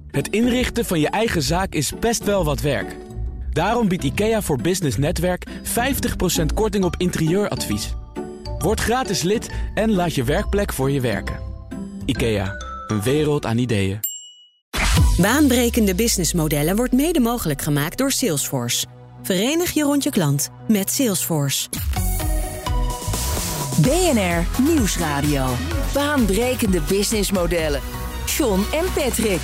Het inrichten van je eigen zaak is best wel wat werk. Daarom biedt IKEA voor Business Netwerk 50% korting op interieuradvies. Word gratis lid en laat je werkplek voor je werken. IKEA, een wereld aan ideeën. Baanbrekende businessmodellen wordt mede mogelijk gemaakt door Salesforce. Verenig je rond je klant met Salesforce. BNR Nieuwsradio. Baanbrekende businessmodellen. John en Patrick.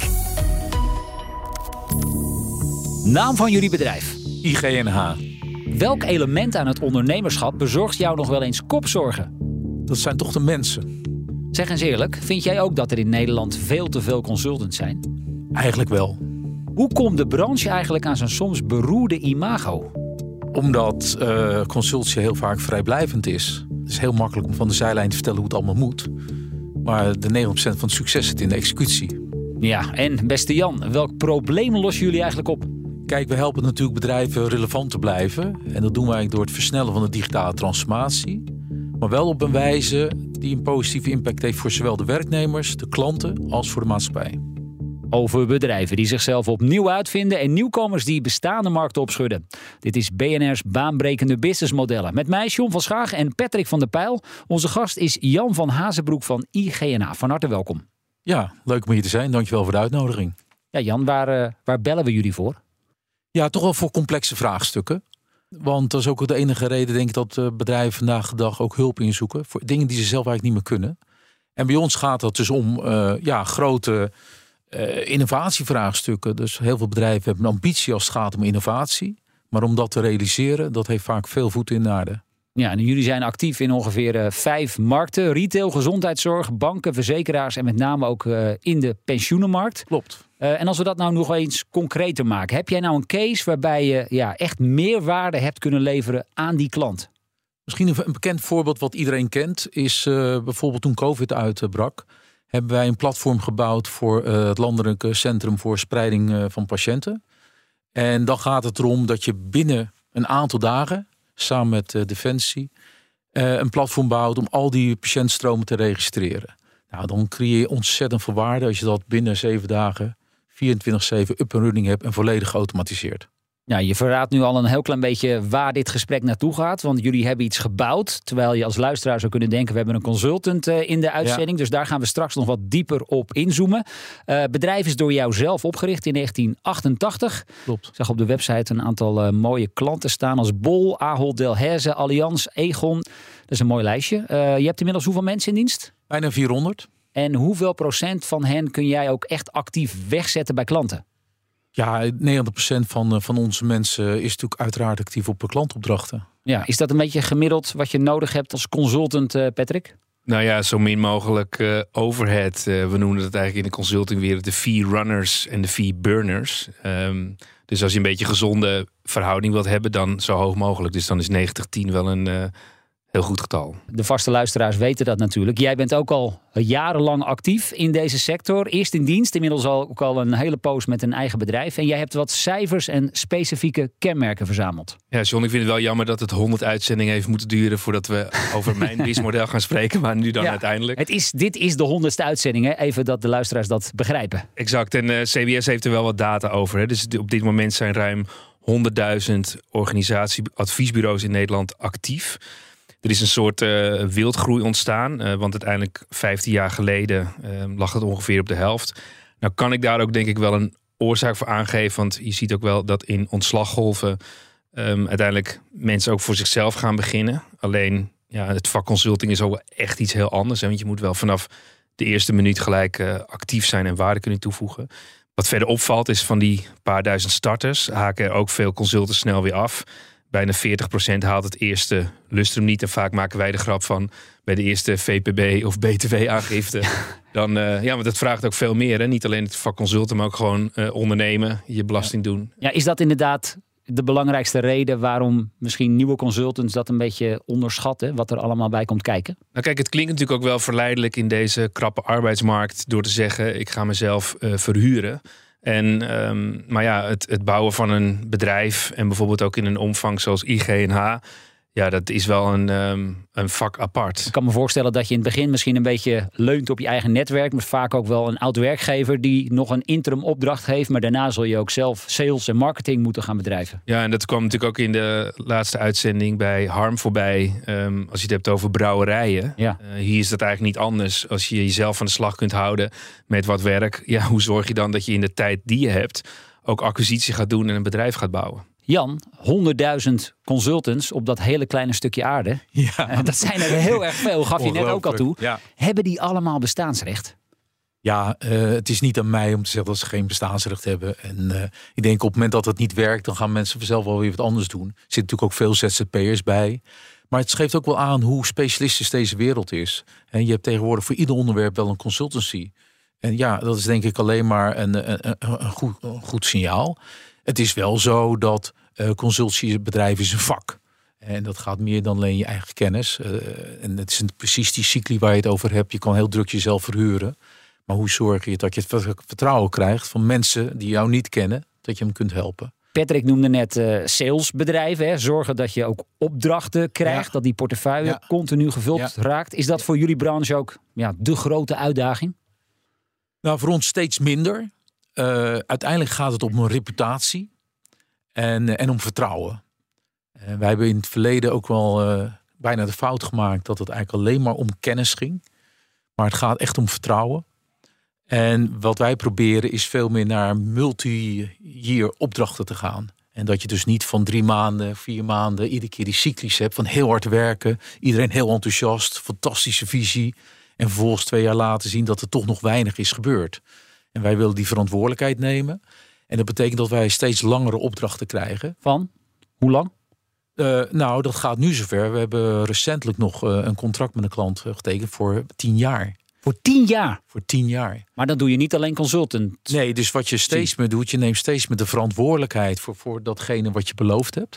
Naam van jullie bedrijf? IGNH. Welk element aan het ondernemerschap bezorgt jou nog wel eens kopzorgen? Dat zijn toch de mensen? Zeg eens eerlijk, vind jij ook dat er in Nederland veel te veel consultants zijn? Eigenlijk wel. Hoe komt de branche eigenlijk aan zijn soms beroerde imago? Omdat consultie heel vaak vrijblijvend is. Het is heel makkelijk om van de zijlijn te vertellen hoe het allemaal moet. Maar de 90% van het succes zit in de executie. Ja, en beste Jan, welk probleem lossen jullie eigenlijk op? Kijk, we helpen natuurlijk bedrijven relevant te blijven. En dat doen wij door het versnellen van de digitale transformatie. Maar wel op een wijze die een positieve impact heeft voor zowel de werknemers, de klanten als voor de maatschappij. Over bedrijven die zichzelf opnieuw uitvinden en nieuwkomers die bestaande markten opschudden. Dit is BNR's baanbrekende businessmodellen. Met mij John van Schaag en Patrick van der Pijl. Onze gast is Jan van Hazenbroek van IGNH. Van harte welkom. Ja, leuk om hier te zijn. Dankjewel voor de uitnodiging. Ja, Jan, waar bellen we jullie voor? Ja, toch wel voor complexe vraagstukken. Want dat is ook de enige reden, denk ik, dat bedrijven vandaag de dag ook hulp inzoeken. Voor dingen die ze zelf eigenlijk niet meer kunnen. En bij ons gaat het dus om grote innovatievraagstukken. Dus heel veel bedrijven hebben een ambitie als het gaat om innovatie. Maar om dat te realiseren, dat heeft vaak veel voeten in de aarde. Ja, en jullie zijn actief in ongeveer 5 markten. Retail, gezondheidszorg, banken, verzekeraars en met name ook in de pensioenenmarkt. Klopt. En als we dat nou nog eens concreter maken. Heb jij nou een case waarbij je echt meerwaarde hebt kunnen leveren aan die klant? Misschien een bekend voorbeeld wat iedereen kent is bijvoorbeeld toen COVID uitbrak. Hebben wij een platform gebouwd voor het Landelijke Centrum voor Spreiding van Patiënten. En dan gaat het erom dat je binnen een aantal dagen, samen met Defensie, een platform bouwt om al die patiëntstromen te registreren. Nou, dan creëer je ontzettend veel waarde als je dat binnen 7 dagen 24/7 up en running hebt en volledig geautomatiseerd. Ja, je verraadt nu al een heel klein beetje waar dit gesprek naartoe gaat. Want jullie hebben iets gebouwd. Terwijl je als luisteraar zou kunnen denken, we hebben een consultant in de uitzending. Ja. Dus daar gaan we straks nog wat dieper op inzoomen. Bedrijf is door jou zelf opgericht in 1988. Klopt. Ik zag op de website een aantal mooie klanten staan als Bol, Ahold Delhaize, Allianz, Egon. Dat is een mooi lijstje. Je hebt inmiddels hoeveel mensen in dienst? Bijna 400. En hoeveel procent van hen kun jij ook echt actief wegzetten bij klanten? Ja, 90% van onze mensen is natuurlijk uiteraard actief op klantopdrachten. Ja, is dat een beetje gemiddeld wat je nodig hebt als consultant, Patrick? Nou ja, zo min mogelijk overhead. We noemen het eigenlijk in de consultingwereld de fee runners en de fee burners. Dus als je een beetje gezonde verhouding wilt hebben, dan zo hoog mogelijk. Dus dan is 90-10 wel een heel goed getal. De vaste luisteraars weten dat natuurlijk. Jij bent ook al jarenlang actief in deze sector. Eerst in dienst, inmiddels ook al een hele poos met een eigen bedrijf. En jij hebt wat cijfers en specifieke kenmerken verzameld. Ja, John, ik vind het wel jammer dat het 100 uitzendingen heeft moeten duren voordat we over mijn businessmodel gaan spreken. Maar nu dan uiteindelijk. Dit is de 100ste uitzending. Hè? Even dat de luisteraars dat begrijpen. Exact. En CBS heeft er wel wat data over. Hè? Dus op dit moment zijn ruim 100.000 organisatie-adviesbureaus in Nederland actief. Er is een soort wildgroei ontstaan. Want uiteindelijk 15 jaar geleden lag het ongeveer op de helft. Nou kan ik daar ook denk ik wel een oorzaak voor aangeven. Want je ziet ook wel dat in ontslaggolven uiteindelijk mensen ook voor zichzelf gaan beginnen. Alleen het vak consulting is ook wel echt iets heel anders. Hè? Want je moet wel vanaf de eerste minuut gelijk actief zijn en waarde kunnen toevoegen. Wat verder opvalt is van die paar duizend starters haken er ook veel consultants snel weer af. Bijna 40% haalt het eerste lustrum niet. En vaak maken wij de grap van bij de eerste VPB of BTW-aangifte. Maar dat vraagt ook veel meer. Hè? Niet alleen het vak consulten, maar ook gewoon ondernemen, je belasting doen. Ja, is dat inderdaad de belangrijkste reden waarom misschien nieuwe consultants dat een beetje onderschatten, wat er allemaal bij komt kijken? Nou kijk, het klinkt natuurlijk ook wel verleidelijk in deze krappe arbeidsmarkt door te zeggen, ik ga mezelf verhuren. Maar het bouwen van een bedrijf en bijvoorbeeld ook in een omvang zoals IGNH, Ja, dat is wel een vak apart. Ik kan me voorstellen dat je in het begin misschien een beetje leunt op je eigen netwerk. Maar vaak ook wel een oud werkgever die nog een interim opdracht heeft. Maar daarna zul je ook zelf sales en marketing moeten gaan bedrijven. Ja, en dat kwam natuurlijk ook in de laatste uitzending bij Harm voorbij. Als je het hebt over brouwerijen. Ja. Hier is dat eigenlijk niet anders. Als je jezelf aan de slag kunt houden met wat werk. Ja, hoe zorg je dan dat je in de tijd die je hebt ook acquisitie gaat doen en een bedrijf gaat bouwen? Jan, 100.000 consultants op dat hele kleine stukje aarde. Ja. Dat zijn er heel erg veel, gaf je net ook al toe. Ja. Hebben die allemaal bestaansrecht? Ja, het is niet aan mij om te zeggen dat ze geen bestaansrecht hebben. En ik denk op het moment dat het niet werkt, dan gaan mensen vanzelf wel weer wat anders doen. Er zitten natuurlijk ook veel ZZP'ers bij. Maar het geeft ook wel aan hoe specialistisch deze wereld is. En je hebt tegenwoordig voor ieder onderwerp wel een consultancy. En ja, dat is denk ik alleen maar een goed signaal. Het is wel zo dat consultiebedrijf is een vak. En dat gaat meer dan alleen je eigen kennis. En het is precies die cycli waar je het over hebt. Je kan heel druk jezelf verhuren. Maar hoe zorg je dat je het vertrouwen krijgt van mensen die jou niet kennen, dat je hem kunt helpen? Patrick noemde net salesbedrijven. Hè? Zorgen dat je ook opdrachten krijgt. Dat die portefeuille continu gevuld raakt. Is dat voor jullie branche ook de grote uitdaging? Nou, voor ons steeds minder. Uiteindelijk gaat het om een reputatie en om vertrouwen. Wij hebben in het verleden ook wel bijna de fout gemaakt dat het eigenlijk alleen maar om kennis ging. Maar het gaat echt om vertrouwen. En wat wij proberen is veel meer naar multi-year opdrachten te gaan. En dat je dus niet van 3 maanden, 4 maanden, iedere keer die cyclus hebt van heel hard werken. Iedereen heel enthousiast, fantastische visie. En vervolgens 2 jaar later zien dat er toch nog weinig is gebeurd. En wij willen die verantwoordelijkheid nemen. En dat betekent dat wij steeds langere opdrachten krijgen. Van? Hoe lang? Nou, dat gaat nu zover. We hebben recentelijk nog een contract met een klant getekend voor 10 jaar. Voor 10 jaar? Voor 10 jaar. Maar dan doe je niet alleen consultant. Nee, dus wat je steeds meer doet, je neemt steeds meer de verantwoordelijkheid voor datgene wat je beloofd hebt.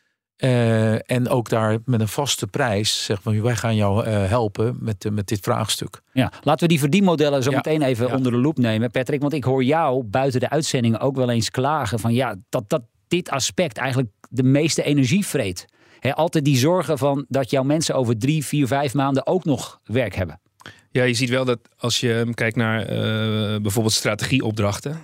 En ook daar met een vaste prijs zeggen van wij gaan jou helpen met dit vraagstuk. Ja, laten we die verdienmodellen zo meteen even onder de loep nemen, Patrick. Want ik hoor jou buiten de uitzending ook wel eens klagen van dat dit aspect eigenlijk de meeste energie vreet. Altijd die zorgen van dat jouw mensen over 3, 4, 5 maanden ook nog werk hebben. Ja, je ziet wel dat als je kijkt naar bijvoorbeeld strategieopdrachten,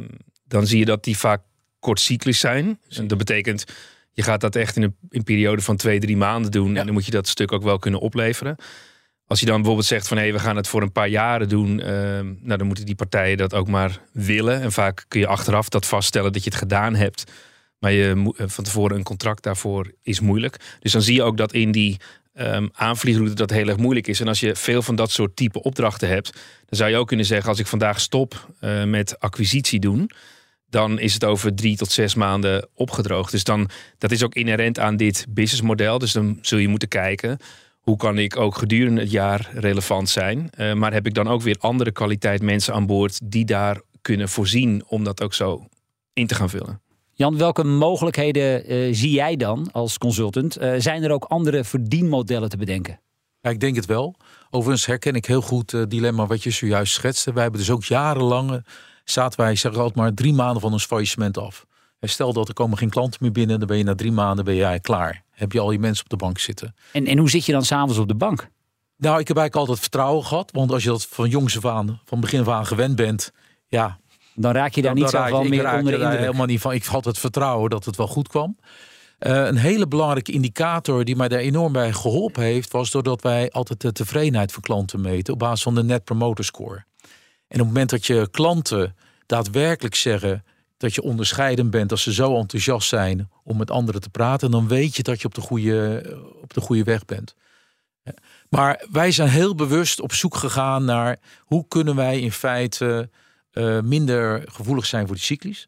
dan zie je dat die vaak kortcyclisch zijn. En dat betekent, je gaat dat echt in een periode van 2, 3 maanden doen. Ja. En dan moet je dat stuk ook wel kunnen opleveren. Als je dan bijvoorbeeld zegt van we gaan het voor een paar jaren doen. Dan moeten die partijen dat ook maar willen. En vaak kun je achteraf dat vaststellen dat je het gedaan hebt. Maar van tevoren een contract daarvoor is moeilijk. Dus dan zie je ook dat in die aanvliegroute dat heel erg moeilijk is. En als je veel van dat soort type opdrachten hebt, dan zou je ook kunnen zeggen, als ik vandaag stop met acquisitie doen, dan is het over 3 tot 6 maanden opgedroogd. Dus dat is ook inherent aan dit businessmodel. Dus dan zul je moeten kijken, hoe kan ik ook gedurende het jaar relevant zijn? Maar heb ik dan ook weer andere kwaliteit mensen aan boord die daar kunnen voorzien om dat ook zo in te gaan vullen? Jan, welke mogelijkheden zie jij dan als consultant? Zijn er ook andere verdienmodellen te bedenken? Ja, ik denk het wel. Overigens herken ik heel goed het dilemma wat je zojuist schetste. Wij hebben dus ook jarenlang zaten wij, zeg altijd maar 3 maanden van ons faillissement af. Stel dat er komen geen klanten meer binnen, dan ben je na 3 maanden klaar. Heb je al je mensen op de bank zitten. En hoe zit je dan 's avonds op de bank? Nou, ik heb eigenlijk altijd vertrouwen gehad. Want als je dat van jongs af aan, van begin af aan gewend bent, dan raak je daar niet zo van meer onder de indruk. Helemaal niet van. Ik had het vertrouwen dat het wel goed kwam. Een hele belangrijke indicator die mij daar enorm bij geholpen heeft, was doordat wij altijd de tevredenheid van klanten meten op basis van de Net Promoter Score. En op het moment dat je klanten daadwerkelijk zeggen dat je onderscheidend bent, als ze zo enthousiast zijn om met anderen te praten, dan weet je dat je op de goede weg bent. Maar wij zijn heel bewust op zoek gegaan naar hoe kunnen wij in feite minder gevoelig zijn voor die cyclies.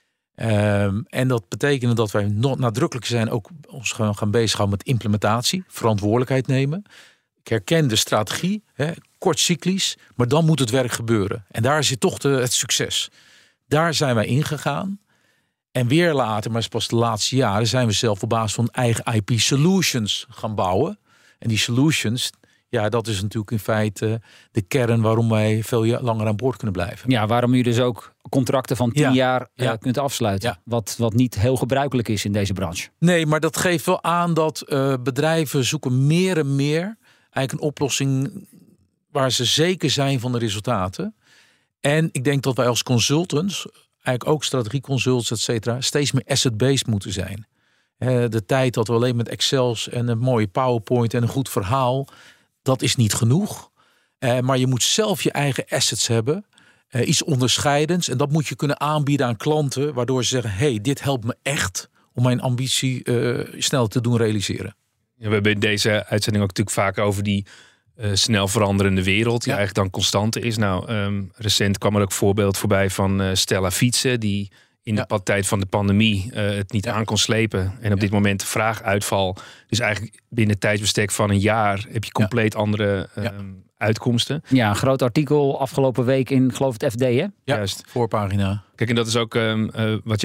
En dat betekende dat wij nadrukkelijk zijn ook ons gaan bezighouden met implementatie, verantwoordelijkheid nemen. Ik herken de strategie, kort cyclisch, maar dan moet het werk gebeuren. En daar zit toch het succes. Daar zijn wij ingegaan. En weer later, maar pas de laatste jaren, zijn we zelf op basis van eigen IP solutions gaan bouwen. En die solutions, Ja, dat is natuurlijk in feite de kern waarom wij veel langer aan boord kunnen blijven. Ja, waarom u dus ook contracten van 10 jaar kunt afsluiten. Ja. Wat niet heel gebruikelijk is in deze branche. Nee, maar dat geeft wel aan dat bedrijven zoeken meer en meer eigenlijk een oplossing waar ze zeker zijn van de resultaten. En ik denk dat wij als consultants, eigenlijk ook strategieconsultants, et cetera, steeds meer asset-based moeten zijn. De tijd dat we alleen met Excels en een mooie PowerPoint en een goed verhaal, dat is niet genoeg. Maar je moet zelf je eigen assets hebben. Iets onderscheidends. En dat moet je kunnen aanbieden aan klanten, waardoor ze zeggen, hey, dit helpt me echt om mijn ambitie snel te doen realiseren. Ja, we hebben in deze uitzending ook natuurlijk vaak over die snel veranderende wereld, die eigenlijk dan constante is. Nou, recent kwam er ook voorbeeld voorbij van Stella Fietsen, die in de tijd van de pandemie het niet aan kon slepen. En op dit moment vraaguitval. Dus eigenlijk binnen het tijdsbestek van een jaar heb je compleet andere uitkomsten. Ja, een groot artikel afgelopen week in, geloof het FD, hè? Ja, juist. Voorpagina. Kijk, en dat is ook wat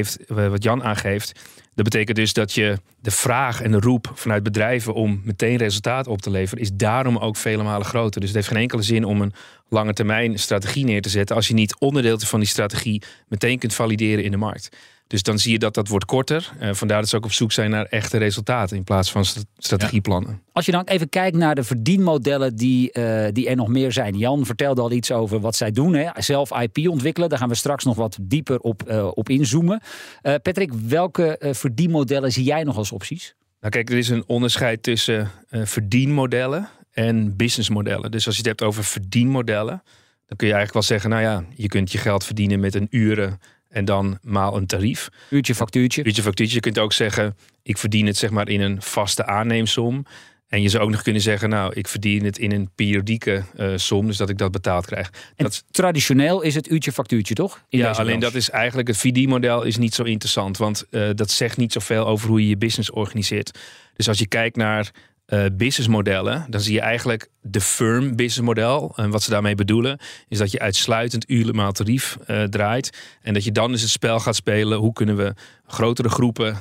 Jan aangeeft. Dat betekent dus dat je de vraag en de roep vanuit bedrijven om meteen resultaat op te leveren, is daarom ook vele malen groter. Dus het heeft geen enkele zin om een lange termijn strategie neer te zetten als je niet onderdeel van die strategie meteen kunt valideren in de markt. Dus dan zie je dat wordt korter. Vandaar dat ze ook op zoek zijn naar echte resultaten in plaats van strategieplannen. Ja. Als je dan even kijkt naar de verdienmodellen die er nog meer zijn. Jan vertelde al iets over wat zij doen. Hè? Zelf IP ontwikkelen. Daar gaan we straks nog wat dieper op inzoomen. Patrick, welke verdienmodellen zie jij nog als opties? Nou kijk, er is een onderscheid tussen verdienmodellen en businessmodellen. Dus als je het hebt over verdienmodellen, dan kun je eigenlijk wel zeggen, nou ja, je kunt je geld verdienen met een uren en dan maal een tarief. Uurtje factuurtje. Je kunt ook zeggen, ik verdien het zeg maar in een vaste aanneemsom. En je zou ook nog kunnen zeggen, nou, ik verdien het in een periodieke som, dus dat ik dat betaald krijg. Traditioneel is het uurtje factuurtje, toch? Ja, alleen dat is eigenlijk, het VD-model is niet zo interessant. Want dat zegt niet zoveel over hoe je je business organiseert. Dus als je kijkt naar businessmodellen, dan zie je eigenlijk de firm businessmodel. En wat ze daarmee bedoelen, is dat je uitsluitend uurmaal tarief draait. En dat je dan dus het spel gaat spelen. Hoe kunnen we grotere groepen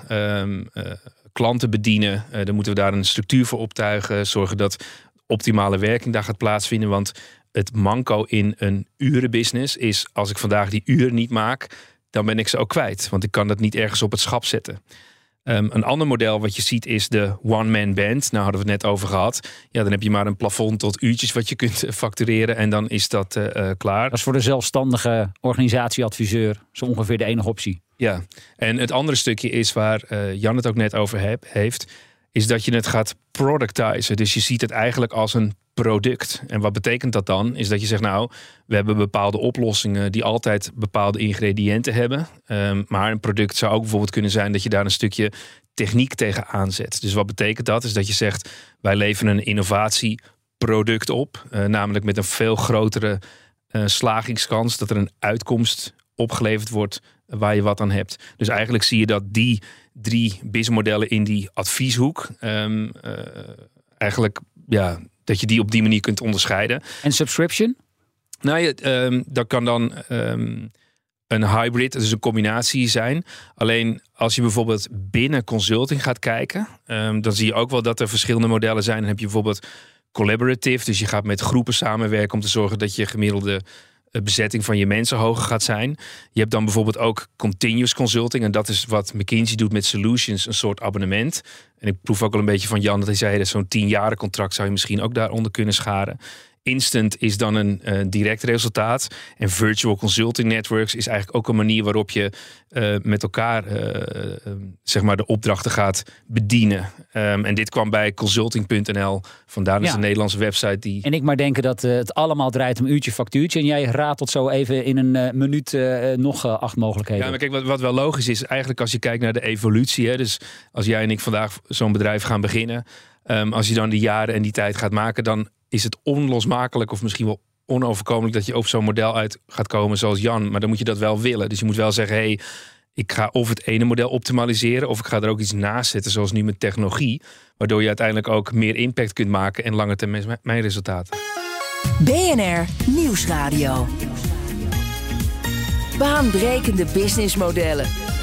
klanten bedienen? Dan moeten we daar een structuur voor optuigen. Zorgen dat optimale werking daar gaat plaatsvinden. Want het manco in een urenbusiness is, als ik vandaag die uren niet maak, dan ben ik ze ook kwijt. Want ik kan dat niet ergens op het schap zetten. Een ander model wat je ziet is de one-man band. Nou hadden we het net over gehad. Ja, dan heb je maar een plafond tot uurtjes wat je kunt factureren en dan is dat klaar. Dat is voor de zelfstandige organisatieadviseur zo ongeveer de enige optie. Ja, en het andere stukje is waar Jan het ook net over heeft, is dat je het gaat productizen. Dus je ziet het eigenlijk als een product. En wat betekent dat dan? Is dat je zegt, nou, we hebben bepaalde oplossingen die altijd bepaalde ingrediënten hebben. Maar een product zou ook bijvoorbeeld kunnen zijn dat je daar een stukje techniek tegen aanzet. Dus wat betekent dat? Is dat je zegt, wij leveren een innovatieproduct op. Namelijk met een veel grotere slagingskans dat er een uitkomst opgeleverd wordt waar je wat aan hebt. Dus eigenlijk zie je dat die 3 businessmodellen in die advieshoek eigenlijk, ja, dat je die op die manier kunt onderscheiden. En subscription? Nou, dat kan dan een hybrid, dus een combinatie zijn. Alleen als je bijvoorbeeld binnen consulting gaat kijken, dan zie je ook wel dat er verschillende modellen zijn. Dan heb je bijvoorbeeld collaborative, dus je gaat met groepen samenwerken om te zorgen dat je gemiddelde bezetting van je mensen hoger gaat zijn. Je hebt dan bijvoorbeeld ook continuous consulting. En dat is wat McKinsey doet met Solutions, een soort abonnement. En ik proef ook al een beetje van Jan dat hij zei, dat zo'n 10-jaren contract zou je misschien ook daaronder kunnen scharen. Instant is dan een direct resultaat. En virtual consulting networks is eigenlijk ook een manier waarop je met elkaar zeg maar de opdrachten gaat bedienen. En dit kwam bij consulting.nl. Vandaar dus een Nederlandse website die. En ik maar denken dat het allemaal draait om uurtje factuurtje. En jij ratelt zo even in een minuut nog 8 mogelijkheden. Ja, maar kijk, wat wel logisch is, eigenlijk als je kijkt naar de evolutie. Hè, dus als jij en ik vandaag zo'n bedrijf gaan beginnen. Als je dan die jaren en die tijd gaat maken, dan is het onlosmakelijk of misschien wel onoverkomelijk dat je op zo'n model uit gaat komen zoals Jan. Maar dan moet je dat wel willen. Dus je moet wel zeggen, hey, ik ga of het ene model optimaliseren of ik ga er ook iets naast zetten, zoals nu met technologie. Waardoor je uiteindelijk ook meer impact kunt maken en langer termijn resultaten. BNR Nieuwsradio. Baanbrekende businessmodellen.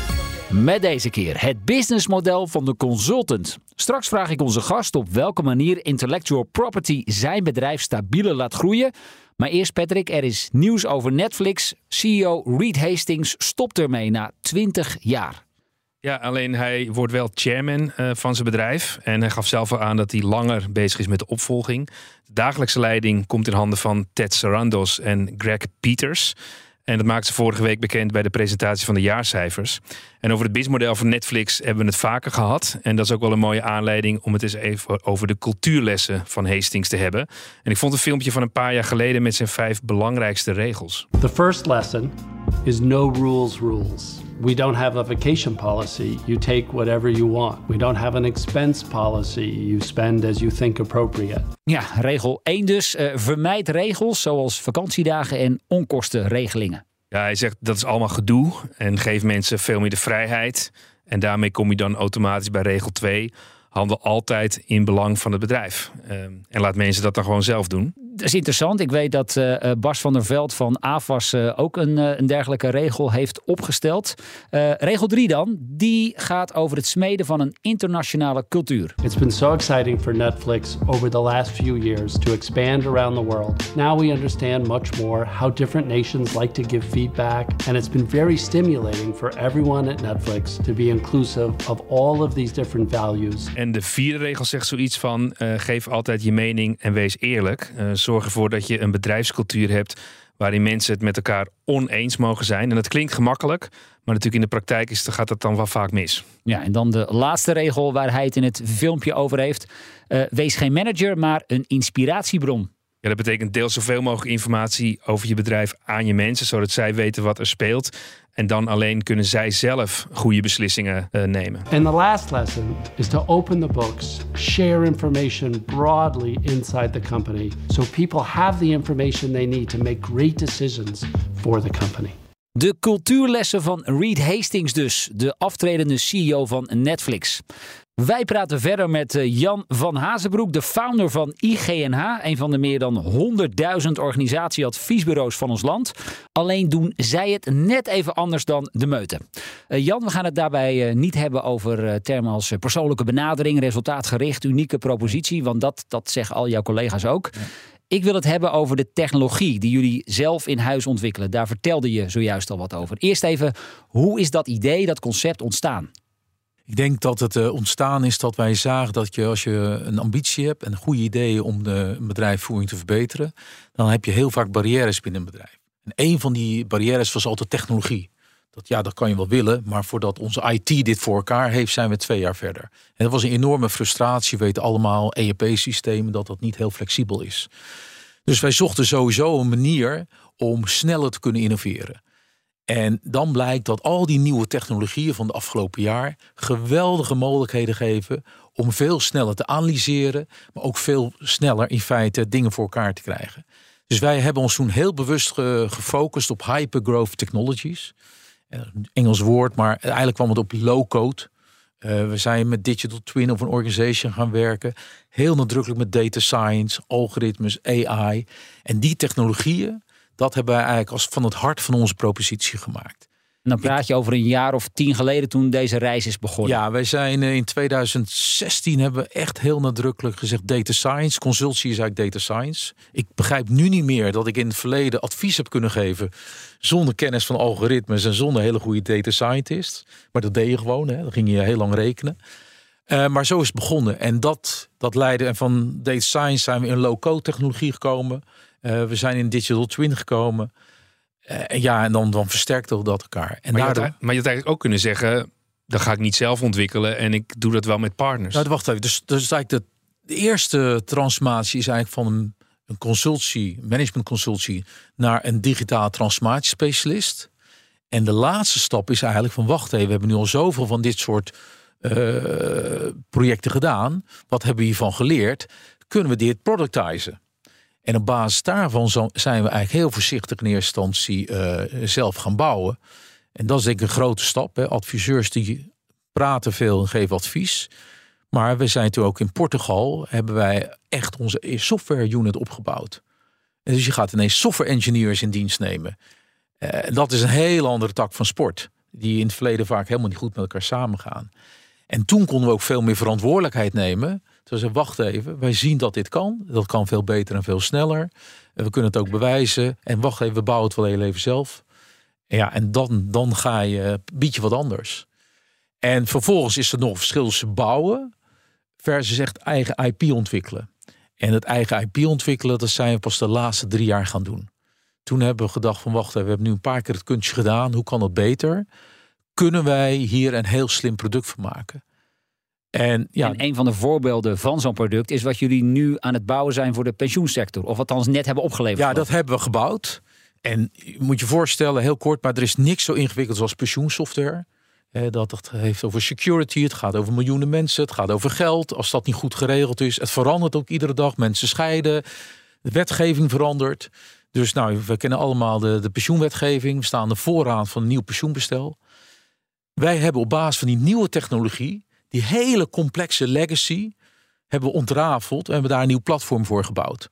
Met deze keer het businessmodel van de consultant. Straks vraag ik onze gast op welke manier intellectual property zijn bedrijf stabieler laat groeien. Maar eerst Patrick, er is nieuws over Netflix. CEO Reed Hastings stopt ermee na 20 jaar. Ja, alleen hij wordt wel chairman van zijn bedrijf. En hij gaf zelf al aan dat hij langer bezig is met de opvolging. De dagelijkse leiding komt in handen van Ted Sarandos en Greg Peters. En dat maakte ze vorige week bekend bij de presentatie van de jaarcijfers. En over het businessmodel van Netflix hebben we het vaker gehad. En dat is ook wel een mooie aanleiding om het eens even over de cultuurlessen van Hastings te hebben. En ik vond een filmpje van een paar jaar geleden met zijn 5 belangrijkste regels. The first lesson is no rules. We don't have a vacation policy. You take whatever you want. We don't have an expense policy. You spend as you think appropriate. Ja, regel 1 dus. Vermijd regels zoals vakantiedagen en onkostenregelingen. Ja, hij zegt dat is allemaal gedoe en geef mensen veel meer de vrijheid. En daarmee kom je dan automatisch bij regel 2. Handel altijd in belang van het bedrijf. En laat mensen dat dan gewoon zelf doen. Dat is interessant. Ik weet dat Bas van der Veld van AFAS ook een dergelijke regel heeft opgesteld. Regel 3 dan, die gaat over het smeden van een internationale cultuur. It's been so exciting for Netflix over the last few years to expand around the world. Now we understand much more how different nations like to give feedback. And it's been very stimulating for everyone at Netflix to be inclusive of all of these different values. En de 4e regel zegt zoiets van geef altijd je mening en wees eerlijk. Zorg ervoor dat je een bedrijfscultuur hebt waarin mensen het met elkaar oneens mogen zijn. En dat klinkt gemakkelijk, maar natuurlijk in de praktijk gaat dat dan wel vaak mis. Ja, en dan de laatste regel waar hij het in het filmpje over heeft. Wees geen manager, maar een inspiratiebron. Ja, dat betekent deel zoveel mogelijk informatie over je bedrijf aan je mensen, zodat zij weten wat er speelt. En dan alleen kunnen zij zelf goede beslissingen nemen. And the last lesson is to open the books, share information broadly inside the company, so people have the information they need to make great decisions for the company. De cultuurlessen van Reed Hastings dus, de aftredende CEO van Netflix. Wij praten verder met Jan van Hazenbroek, de founder van IGNH, een van de meer dan 100.000 organisatieadviesbureaus van ons land. Alleen doen zij het net even anders dan de meute. Jan, we gaan het daarbij niet hebben over termen als persoonlijke benadering, resultaatgericht, unieke propositie, want dat zeggen al jouw collega's ook. Ja. Ik wil het hebben over de technologie die jullie zelf in huis ontwikkelen. Daar vertelde je zojuist al wat over. Eerst even, hoe is dat idee, dat concept ontstaan? Ik denk dat het ontstaan is dat wij zagen dat je als je een ambitie hebt en goede ideeën om de bedrijfsvoering te verbeteren, dan heb je heel vaak barrières binnen een bedrijf. En een van die barrières was altijd technologie. Dat kan je wel willen, maar voordat onze IT dit voor elkaar heeft, zijn we 2 jaar verder. En dat was een enorme frustratie. We weten allemaal, ERP-systemen, dat niet heel flexibel is. Dus wij zochten sowieso een manier om sneller te kunnen innoveren. En dan blijkt dat al die nieuwe technologieën van de afgelopen jaar geweldige mogelijkheden geven om veel sneller te analyseren, maar ook veel sneller in feite dingen voor elkaar te krijgen. Dus wij hebben ons toen heel bewust gefocust op hypergrowth technologies. Een Engels woord, maar eigenlijk kwam het op low-code. We zijn met Digital Twin of een organization gaan werken. Heel nadrukkelijk met data science, algoritmes, AI. En die technologieën, dat hebben wij eigenlijk als van het hart van onze propositie gemaakt. En dan praat je over een jaar of 10 geleden toen deze reis is begonnen. Ja, wij zijn in 2016 hebben we echt heel nadrukkelijk gezegd data science. Consultie is eigenlijk data science. Ik begrijp nu niet meer dat ik in het verleden advies heb kunnen geven zonder kennis van algoritmes en zonder hele goede data scientists. Maar dat deed je gewoon, hè? Dan ging je heel lang rekenen. Maar zo is het begonnen. En dat leidde, en van data science zijn we in low-code technologie gekomen. We zijn in Digital Twin gekomen. En dan versterkte dat elkaar. En maar je had eigenlijk ook kunnen zeggen, dat ga ik niet zelf ontwikkelen en ik doe dat wel met partners. Nou, wacht even. Dus eigenlijk de eerste transformatie is eigenlijk van een consultie, management consultie, naar een digitaal transformatiespecialist. En de laatste stap is eigenlijk van, wacht even, we hebben nu al zoveel van dit soort projecten gedaan. Wat hebben we hiervan geleerd? Kunnen we dit productizen? En op basis daarvan zijn we eigenlijk heel voorzichtig in eerste instantie zelf gaan bouwen. En dat is denk ik een grote stap. Hè. Adviseurs die praten veel en geven advies. Maar we zijn toen ook in Portugal, hebben wij echt onze software unit opgebouwd. En dus je gaat ineens software engineers in dienst nemen. Dat is een heel andere tak van sport. die in het verleden vaak helemaal niet goed met elkaar samengaan. En toen konden we ook veel meer verantwoordelijkheid nemen. Dus wacht even, wij zien dat dit kan. Dat kan veel beter en veel sneller. En we kunnen het ook bewijzen. En wacht even, we bouwen het wel heel even zelf. Ja, en dan bied je wat anders. En vervolgens is er nog een verschil tussen bouwen versus echt eigen IP ontwikkelen. En het eigen IP ontwikkelen, dat zijn we pas de laatste 3 jaar gaan doen. Toen hebben we gedacht van wacht even, we hebben nu een paar keer het kunstje gedaan. Hoe kan dat beter? Kunnen wij hier een heel slim product van maken? En een van de voorbeelden van zo'n product is wat jullie nu aan het bouwen zijn voor de pensioensector. Of althans net hebben opgeleverd. Ja, dat hebben we gebouwd. En je moet je voorstellen, heel kort, maar er is niks zo ingewikkeld als pensioensoftware. Dat heeft over security, het gaat over miljoenen mensen, het gaat over geld. Als dat niet goed geregeld is, het verandert ook iedere dag. Mensen scheiden, de wetgeving verandert. Dus we kennen allemaal de pensioenwetgeving. We staan aan de vooraan van een nieuw pensioenbestel. Wij hebben op basis van die nieuwe technologie, die hele complexe legacy, hebben we ontrafeld en hebben daar een nieuw platform voor gebouwd.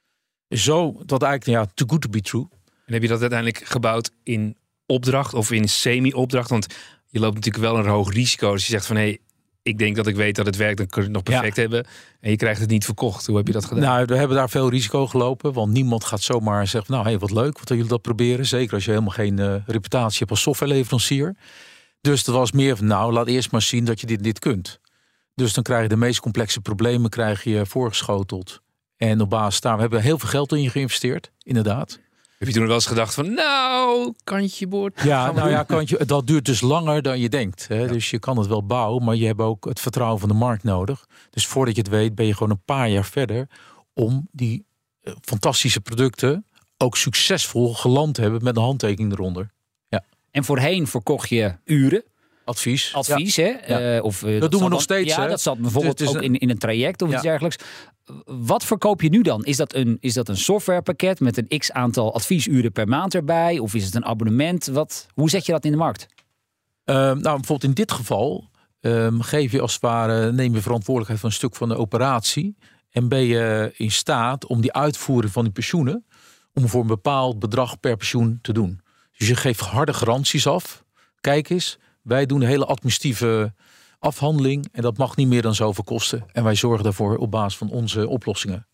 Zo, dat eigenlijk, too good to be true. En heb je dat uiteindelijk gebouwd in opdracht of in semi-opdracht? Want je loopt natuurlijk wel een hoog risico. Als je zegt van ik denk dat ik weet dat het werkt, dan kun je het nog perfect hebben. En je krijgt het niet verkocht. Hoe heb je dat gedaan? Nou, we hebben daar veel risico gelopen. Want niemand gaat zomaar zeggen, wat leuk wat jullie dat proberen. Zeker als je helemaal geen reputatie hebt als softwareleverancier. Dus dat was meer van, laat eerst maar zien dat je dit kunt. Dus dan krijg je de meest complexe problemen voorgeschoteld. En op basis daar, we hebben heel veel geld in je geïnvesteerd, inderdaad. Heb je toen wel eens gedacht van, kantje boord? Ja, kantje, dat duurt dus langer dan je denkt. Hè? Ja. Dus je kan het wel bouwen, maar je hebt ook het vertrouwen van de markt nodig. Dus voordat je het weet, ben je gewoon een paar jaar verder om die fantastische producten ook succesvol geland te hebben met een handtekening eronder. Ja. En voorheen verkocht je uren. Advies, hè? Ja. Dat doen we nog steeds. Ja, hè? dat zat bijvoorbeeld ook in een traject of iets dergelijks. Wat verkoop je nu dan? Is dat een softwarepakket met een x aantal adviesuren per maand erbij? Of is het een abonnement? Hoe zet je dat in de markt? Bijvoorbeeld in dit geval geef je als het ware, neem je verantwoordelijkheid van een stuk van de operatie. En ben je in staat om die uitvoering van die pensioenen, om voor een bepaald bedrag per pensioen te doen. Dus je geeft harde garanties af. Kijk eens, wij doen een hele administratieve afhandeling en dat mag niet meer dan zoveel kosten. En wij zorgen daarvoor op basis van onze oplossingen.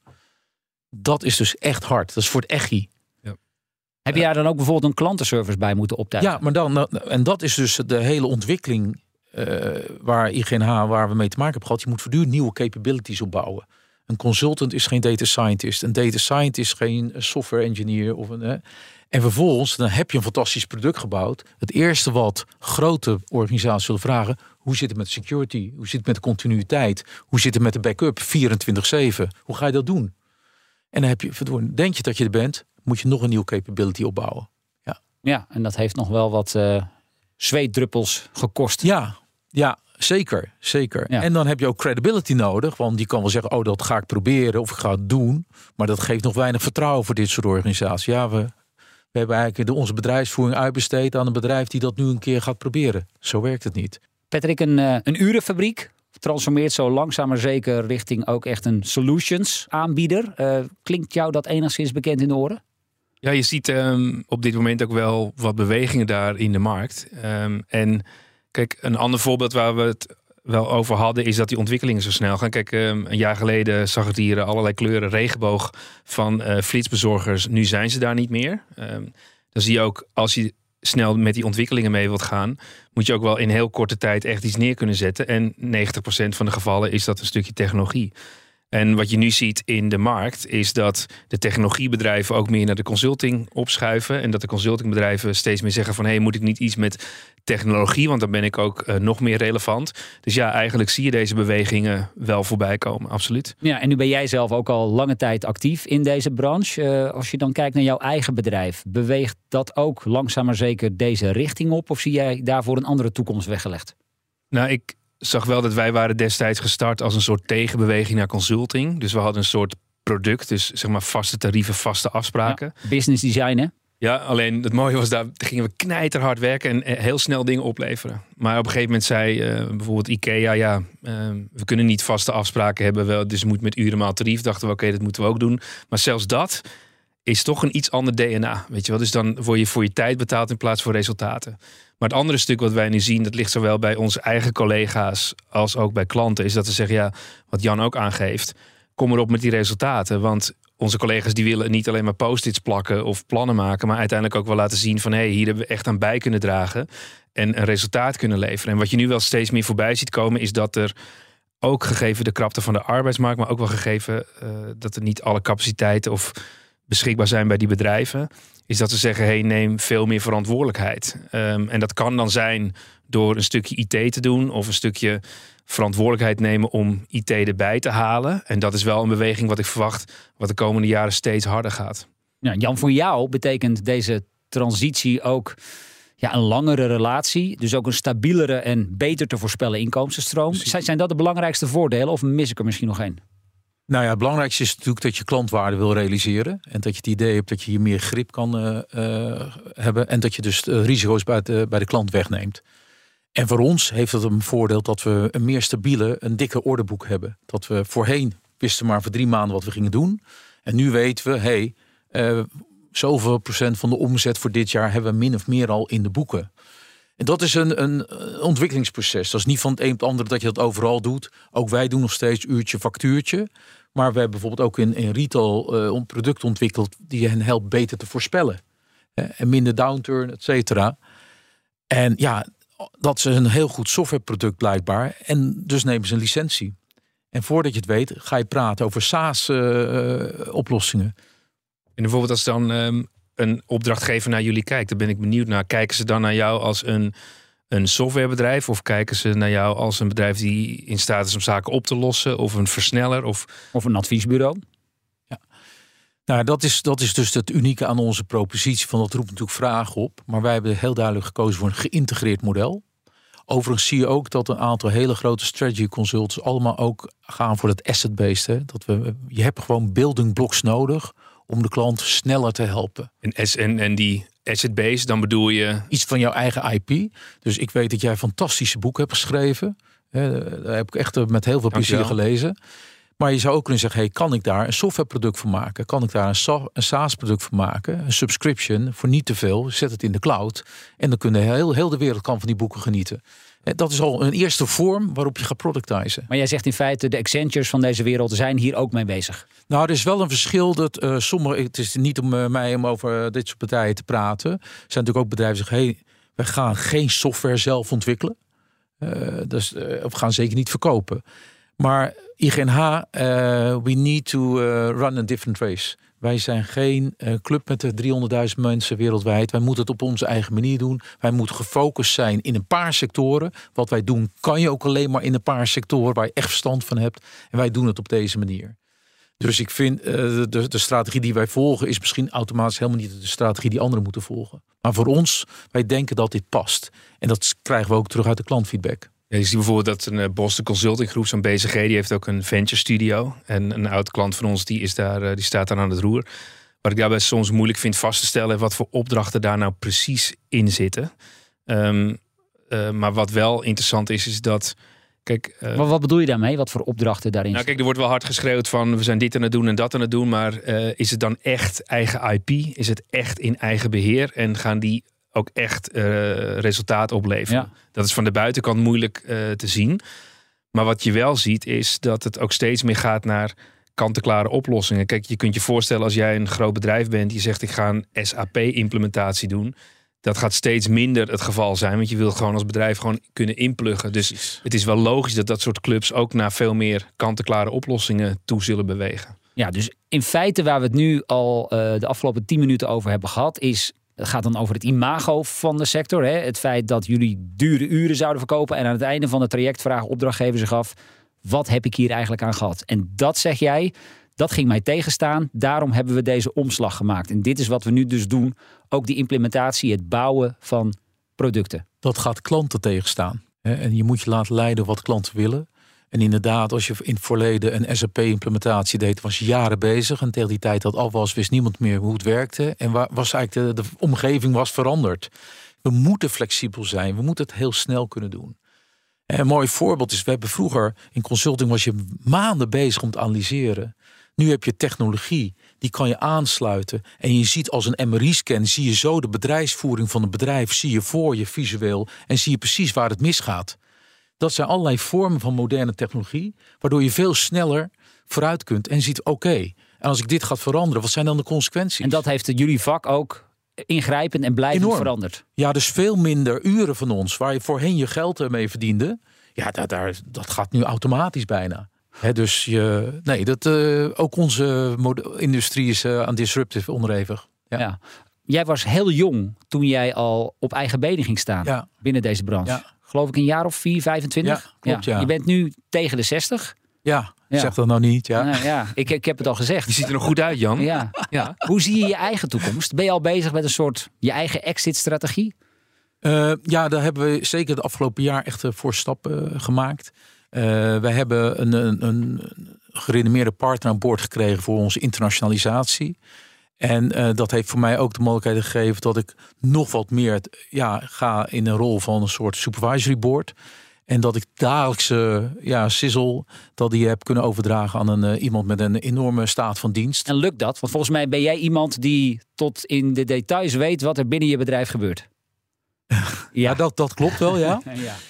Dat is dus echt hard. Dat is voor het echi. Ja. Heb je daar dan ook bijvoorbeeld een klantenservice bij moeten optuigen? Ja, maar en dat is dus de hele ontwikkeling waar IGNH, waar we mee te maken hebben gehad. Je moet voortdurend nieuwe capabilities opbouwen. Een consultant is geen data scientist. Een data scientist is geen software engineer. En vervolgens, dan heb je een fantastisch product gebouwd. Het eerste wat grote organisaties zullen vragen, hoe zit het met security? Hoe zit het met de continuïteit? Hoe zit het met de backup 24/7? Hoe ga je dat doen? En dan heb je, denk je dat je er bent, moet je nog een nieuwe capability opbouwen. Ja, en dat heeft nog wel wat zweetdruppels gekost. Ja, zeker. Ja. En dan heb je ook credibility nodig. Want die kan wel zeggen, dat ga ik proberen of ik ga het doen. Maar dat geeft nog weinig vertrouwen voor dit soort organisaties. Ja, we hebben eigenlijk onze bedrijfsvoering uitbesteed aan een bedrijf die dat nu een keer gaat proberen. Zo werkt het niet. Patrick, een urenfabriek transformeert zo langzaam maar zeker richting ook echt een solutions aanbieder. Klinkt jou dat enigszins bekend in de oren? Ja, je ziet op dit moment ook wel wat bewegingen daar in de markt. En kijk, een ander voorbeeld waar we het wel over hadden is dat die ontwikkelingen zo snel gaan. Kijk, een jaar geleden zag het hier allerlei kleuren regenboog van flitsbezorgers. Nu zijn ze daar niet meer. Dan zie je ook, als je snel met die ontwikkelingen mee wilt gaan, moet je ook wel in heel korte tijd echt iets neer kunnen zetten. En 90% van de gevallen is dat een stukje technologie. En wat je nu ziet in de markt is dat de technologiebedrijven ook meer naar de consulting opschuiven. En dat de consultingbedrijven steeds meer zeggen van moet ik niet iets met technologie, want dan ben ik ook nog meer relevant. Dus ja, eigenlijk zie je deze bewegingen wel voorbij komen, absoluut. Ja, en nu ben jij zelf ook al lange tijd actief in deze branche. Als je dan kijkt naar jouw eigen bedrijf, beweegt dat ook langzaam maar zeker deze richting op? Of zie jij daarvoor een andere toekomst weggelegd? Nou, ik zag wel dat wij waren destijds gestart als een soort tegenbeweging naar consulting. Dus we hadden een soort product, dus zeg maar vaste tarieven, vaste afspraken. Ja, business design, hè? Ja, alleen het mooie was, daar gingen we knijterhard werken en heel snel dingen opleveren. Maar op een gegeven moment zei bijvoorbeeld IKEA, we kunnen niet vaste afspraken hebben, dus het moet met uren maal tarief. Dachten we, oké, dat moeten we ook doen. Maar zelfs dat is toch een iets ander DNA. Weet je wel? Dus dan word je voor je tijd betaald in plaats van resultaten. Maar het andere stuk wat wij nu zien, dat ligt zowel bij onze eigen collega's als ook bij klanten, is dat ze zeggen, ja, wat Jan ook aangeeft, kom erop met die resultaten. Want onze collega's die willen niet alleen maar post-its plakken of plannen maken, maar uiteindelijk ook wel laten zien van, hier hebben we echt aan bij kunnen dragen en een resultaat kunnen leveren. En wat je nu wel steeds meer voorbij ziet komen, is dat er ook gegeven de krapte van de arbeidsmarkt, maar ook wel gegeven dat er niet alle capaciteiten of beschikbaar zijn bij die bedrijven, is dat ze zeggen, neem veel meer verantwoordelijkheid. En dat kan dan zijn door een stukje IT te doen of een stukje verantwoordelijkheid nemen om IT erbij te halen. En dat is wel een beweging wat ik verwacht, wat de komende jaren steeds harder gaat. Ja, Jan, voor jou betekent deze transitie ook een langere relatie, dus ook een stabielere en beter te voorspellen inkomstenstroom. Zijn dat de belangrijkste voordelen of mis ik er misschien nog één? Nou ja, het belangrijkste is natuurlijk dat je klantwaarde wil realiseren. En dat je het idee hebt dat je hier meer grip kan hebben. En dat je dus de risico's bij de klant wegneemt. En voor ons heeft het een voordeel dat we een meer stabiele, een dikke orderboek hebben. Dat we voorheen wisten maar voor 3 maanden wat we gingen doen. En nu weten we, zoveel procent van de omzet voor dit jaar hebben we min of meer al in de boeken. En dat is een ontwikkelingsproces. Dat is niet van het een op het andere dat je dat overal doet. Ook wij doen nog steeds uurtje, factuurtje. Maar we hebben bijvoorbeeld ook in retail een product ontwikkeld die hen helpt beter te voorspellen. En minder downturn, et cetera. En ja, dat is een heel goed softwareproduct blijkbaar. En dus nemen ze een licentie. En voordat je het weet, ga je praten over SaaS-oplossingen. En bijvoorbeeld als dan een opdrachtgever naar jullie kijkt, daar ben ik benieuwd naar. Kijken ze dan naar jou als een softwarebedrijf of kijken ze naar jou als een bedrijf die in staat is om zaken op te lossen of een versneller of een adviesbureau? Ja. Nou, dat is dus het unieke aan onze propositie. Van dat roept natuurlijk vragen op. Maar wij hebben heel duidelijk gekozen voor een geïntegreerd model. Overigens zie je ook dat een aantal hele grote strategy consultants allemaal ook gaan voor het asset-based. Je hebt gewoon building blocks nodig om de klant sneller te helpen. En die asset-based, dan bedoel je iets van jouw eigen IP. Dus ik weet dat jij fantastische boeken hebt geschreven. Daar heb ik echt met heel veel plezier gelezen. Maar je zou ook kunnen zeggen, kan ik daar een softwareproduct van maken? Kan ik daar een SaaS-product van maken? Een subscription voor niet te veel. Zet het in de cloud. En dan kunnen heel de wereld kan van die boeken genieten. Dat is al een eerste vorm waarop je gaat productizen. Maar jij zegt in feite, de Accentures van deze wereld zijn hier ook mee bezig. Nou, er is wel een verschil dat het is niet om mij om over dit soort partijen te praten. Er zijn natuurlijk ook bedrijven die zeggen, wij gaan geen software zelf ontwikkelen. Of gaan zeker niet verkopen. Maar IGNH, we need to run a different race. Wij zijn geen club met de 300.000 mensen wereldwijd. Wij moeten het op onze eigen manier doen. Wij moeten gefocust zijn in een paar sectoren. Wat wij doen kan je ook alleen maar in een paar sectoren waar je echt verstand van hebt. En wij doen het op deze manier. Dus ik vind de strategie die wij volgen is misschien automatisch helemaal niet de strategie die anderen moeten volgen. Maar voor ons, wij denken dat dit past. En dat krijgen we ook terug uit de klantfeedback. Ja, je ziet bijvoorbeeld dat een Boston Consulting Groep, zo'n BCG, die heeft ook een venture studio. En een oud klant van ons, die staat daar aan het roer. Wat ik daarbij soms moeilijk vind vast te stellen, wat voor opdrachten daar nou precies in zitten. Maar wat wel interessant is dat... Kijk, maar wat bedoel je daarmee? Wat voor opdrachten daarin? Nou, kijk, er wordt wel hard geschreeuwd van we zijn dit aan het doen en dat aan het doen. Maar is het dan echt eigen IP? Is het echt in eigen beheer? En gaan die ook echt resultaat opleveren? Ja. Dat is van de buitenkant moeilijk te zien. Maar wat je wel ziet is dat het ook steeds meer gaat naar kant-en-klare oplossingen. Kijk, je kunt je voorstellen als jij een groot bedrijf bent, die zegt ik ga een SAP-implementatie doen. Dat gaat steeds minder het geval zijn. Want je wil gewoon als bedrijf gewoon kunnen inpluggen. Dus het is wel logisch dat soort clubs ook naar veel meer kant-en-klare oplossingen toe zullen bewegen. Ja, dus in feite waar we het nu al de afgelopen 10 minuten over hebben gehad, het gaat dan over het imago van de sector. Hè? Het feit dat jullie dure uren zouden verkopen en aan het einde van het traject vragen opdrachtgever zich af, wat heb ik hier eigenlijk aan gehad? En dat zeg jij, dat ging mij tegenstaan. Daarom hebben we deze omslag gemaakt. En dit is wat we nu dus doen. Ook die implementatie, het bouwen van producten. Dat gaat klanten tegenstaan. En je moet je laten leiden wat klanten willen. En inderdaad, als je in het verleden een SAP-implementatie deed, was je jaren bezig. En tegen die tijd dat af was, wist niemand meer hoe het werkte. En was eigenlijk de omgeving was veranderd. We moeten flexibel zijn. We moeten het heel snel kunnen doen. En een mooi voorbeeld is, we hebben vroeger in consulting was je maanden bezig om te analyseren. Nu heb je technologie die kan je aansluiten. En je ziet als een MRI-scan, zie je zo de bedrijfsvoering van het bedrijf, zie je voor je visueel en zie je precies waar het misgaat. Dat zijn allerlei vormen van moderne technologie, waardoor je veel sneller vooruit kunt en ziet, oké, en als ik dit ga veranderen, wat zijn dan de consequenties? En dat heeft jullie vak ook ingrijpend en blijvend veranderd. Ja, dus veel minder uren van ons, waar je voorheen je geld mee verdiende. Ja, dat gaat nu automatisch bijna. Dus ook onze industrie is aan disruptive onderhevig. Ja. Jij was heel jong toen jij al op eigen benen ging staan binnen deze branche. Ja. Geloof ik een jaar of 4, 25? Ja, klopt, ja. Je bent nu tegen de 60. Ja. Zeg dat nou niet. Ja. Nou, ja. Ik heb het al gezegd. Je ziet er nog goed uit, Jan. Ja. Ja. Hoe zie je je eigen toekomst? Ben je al bezig met een soort je eigen exit-strategie? Daar hebben we zeker het afgelopen jaar echt voorstappen gemaakt. Wij hebben een gerenommeerde partner aan boord gekregen voor onze internationalisatie. En dat heeft voor mij ook de mogelijkheid gegeven dat ik nog wat meer ga in een rol van een soort supervisory board. En dat ik dagelijkse sizzle, dat die heb kunnen overdragen aan iemand met een enorme staat van dienst. En lukt dat? Want volgens mij ben jij iemand die tot in de details weet wat er binnen je bedrijf gebeurt. Ja, dat klopt wel, ja.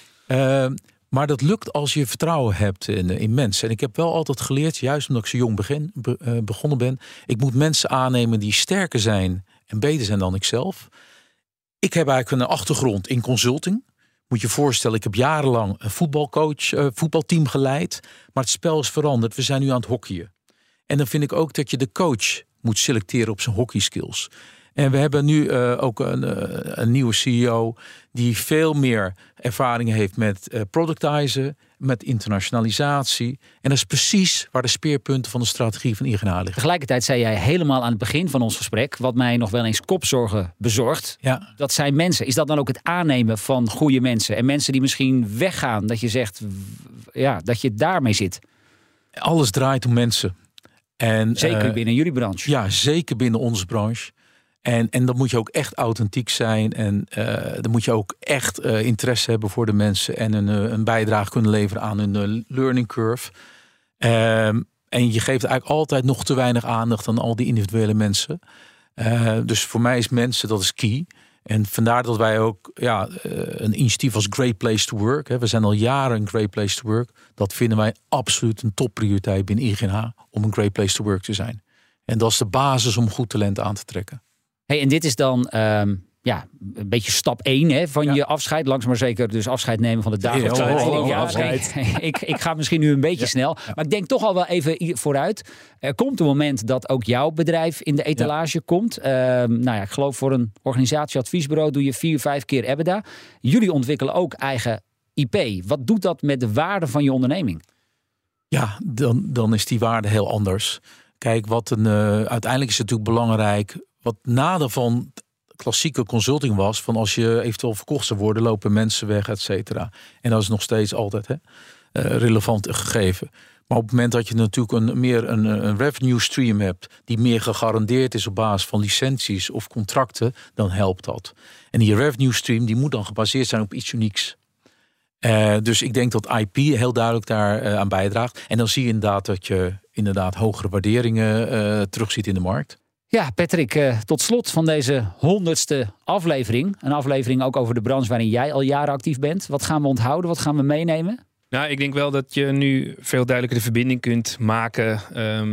Maar dat lukt als je vertrouwen hebt in mensen. En ik heb wel altijd geleerd, juist omdat ik zo jong begonnen ben, ik moet mensen aannemen die sterker zijn en beter zijn dan ikzelf. Ik heb eigenlijk een achtergrond in consulting. Moet je voorstellen, ik heb jarenlang een voetbalteam geleid. Maar het spel is veranderd. We zijn nu aan het hockeyen. En dan vind ik ook dat je de coach moet selecteren op zijn hockeyskills. En we hebben nu ook een nieuwe CEO die veel meer ervaring heeft met productizen, met internationalisatie. En dat is precies waar de speerpunten van de strategie van IGNH liggen. Tegelijkertijd zei jij helemaal aan het begin van ons gesprek, wat mij nog wel eens kopzorgen bezorgt. Ja. Dat zijn mensen. Is dat dan ook het aannemen van goede mensen? En mensen die misschien weggaan, dat je zegt, dat je daarmee zit? Alles draait om mensen. En, zeker binnen jullie branche. Ja, zeker binnen onze branche. En dan moet je ook echt authentiek zijn. En dan moet je ook echt interesse hebben voor de mensen. En een bijdrage kunnen leveren aan hun learning curve. En je geeft eigenlijk altijd nog te weinig aandacht aan al die individuele mensen. Dus voor mij is mensen, dat is key. En vandaar dat wij ook een initiatief als Great Place to Work. We zijn al jaren een Great Place to Work. Dat vinden wij absoluut een topprioriteit binnen IGNH. Om een Great Place to Work te zijn. En dat is de basis om goed talent aan te trekken. Hey, en dit is dan een beetje stap 1 van je afscheid. Langzaam maar zeker dus afscheid nemen van de dagelijkse afscheid. Ik ga misschien nu een beetje snel. Maar ik denk toch al wel even vooruit. Er komt een moment dat ook jouw bedrijf in de etalage komt. Ik geloof voor een organisatieadviesbureau doe je 4-5 keer EBITDA. Jullie ontwikkelen ook eigen IP. Wat doet dat met de waarde van je onderneming? Ja, dan is die waarde heel anders. Kijk, uiteindelijk is het natuurlijk belangrijk. Wat nadeel van klassieke consulting was, van als je eventueel verkocht zou worden, lopen mensen weg, et cetera. En dat is nog steeds altijd relevant gegeven. Maar op het moment dat je natuurlijk een revenue stream hebt, die meer gegarandeerd is op basis van licenties of contracten, dan helpt dat. En die revenue stream die moet dan gebaseerd zijn op iets unieks. Dus ik denk dat IP heel duidelijk daar aan bijdraagt. En dan zie je inderdaad dat je hogere waarderingen terugziet in de markt. Ja, Patrick, tot slot van deze 100ste aflevering. Een aflevering ook over de branche waarin jij al jaren actief bent. Wat gaan we onthouden? Wat gaan we meenemen? Nou, ik denk wel dat je nu veel duidelijker de verbinding kunt maken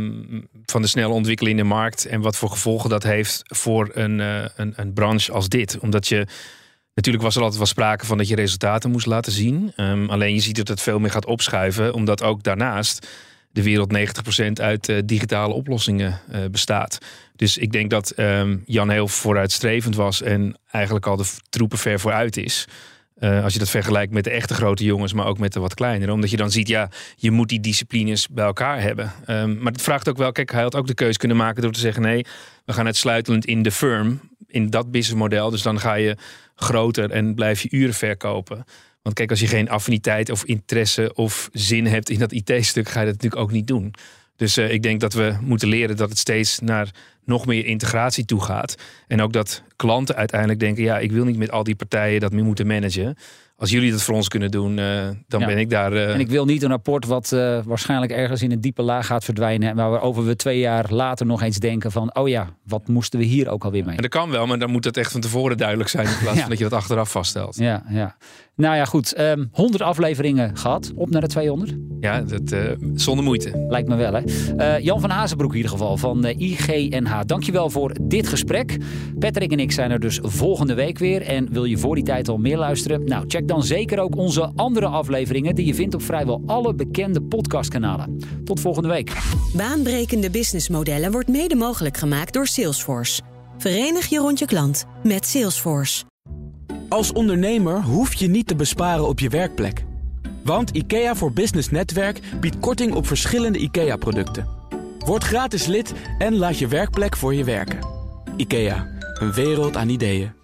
van de snelle ontwikkeling in de markt en wat voor gevolgen dat heeft voor een branche als dit. Omdat je, natuurlijk was er altijd wel sprake van dat je resultaten moest laten zien. Alleen je ziet dat het veel meer gaat opschuiven, omdat ook daarnaast de wereld 90% uit digitale oplossingen bestaat. Dus ik denk dat Jan heel vooruitstrevend was en eigenlijk al de troepen ver vooruit is. Als je dat vergelijkt met de echte grote jongens, maar ook met de wat kleinere. Omdat je dan ziet, je moet die disciplines bij elkaar hebben. Maar het vraagt ook wel, kijk, hij had ook de keuze kunnen maken door te zeggen, nee, we gaan uitsluitend in de firm, in dat businessmodel. Dus dan ga je groter en blijf je uren verkopen. Want kijk, als je geen affiniteit of interesse of zin hebt in dat IT-stuk, ga je dat natuurlijk ook niet doen. Dus ik denk dat we moeten leren dat het steeds naar nog meer integratie toe gaat. En ook dat klanten uiteindelijk denken, ik wil niet met al die partijen dat meer moeten managen. als jullie dat voor ons kunnen doen, dan ben ik daar. En ik wil niet een rapport wat waarschijnlijk ergens in een diepe laag gaat verdwijnen. En waarover we 2 jaar later nog eens denken van, oh ja, wat moesten we hier ook alweer mee? En dat kan wel, maar dan moet het echt van tevoren duidelijk zijn in plaats van dat je dat achteraf vaststelt. Ja. Nou ja, goed. 100 afleveringen gehad. Op naar de 200. Ja, dat zonder moeite. Lijkt me wel, hè. Jan van Hazenbroek in ieder geval van IGNH. Dankjewel voor dit gesprek. Patrick en ik zijn er dus volgende week weer. En wil je voor die tijd al meer luisteren? Nou, check dan zeker ook onze andere afleveringen die je vindt op vrijwel alle bekende podcastkanalen. Tot volgende week. Baanbrekende businessmodellen wordt mede mogelijk gemaakt door Salesforce. Verenig je rond je klant met Salesforce. Als ondernemer hoef je niet te besparen op je werkplek. Want IKEA voor Business Netwerk biedt korting op verschillende IKEA-producten. Word gratis lid en laat je werkplek voor je werken. IKEA, een wereld aan ideeën.